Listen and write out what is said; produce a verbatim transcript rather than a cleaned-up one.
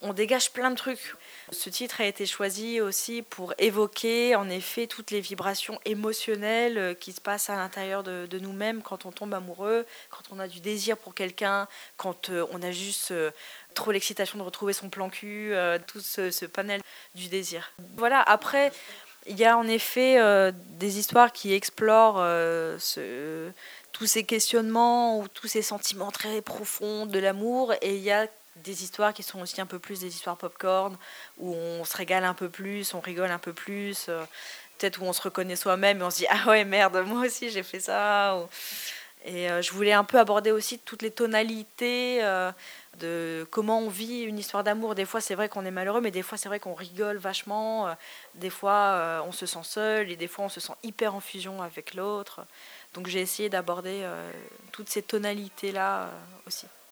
on dégage plein de trucs. Ce titre a été choisi aussi pour évoquer en effet toutes les vibrations émotionnelles qui se passent à l'intérieur de, de nous-mêmes quand on tombe amoureux, quand on a du désir pour quelqu'un, quand euh, on a juste euh, trop l'excitation de retrouver son plan cul, euh, tout ce, ce panel du désir. Voilà, après, il y a en effet euh, des histoires qui explorent euh, ce, tous ces questionnements ou tous ces sentiments très profonds de l'amour, et il y a des histoires qui sont aussi un peu plus des histoires popcorn, où on se régale un peu plus, on rigole un peu plus, euh, peut-être où on se reconnaît soi-même et on se dit « Ah ouais, merde, moi aussi j'ai fait ça ». Et euh, je voulais un peu aborder aussi toutes les tonalités euh, de comment on vit une histoire d'amour. Des fois, c'est vrai qu'on est malheureux, mais des fois, c'est vrai qu'on rigole vachement. Euh, des fois, euh, on se sent seul, et des fois, on se sent hyper en fusion avec l'autre. Donc, j'ai essayé d'aborder euh, toutes ces tonalités-là euh, aussi.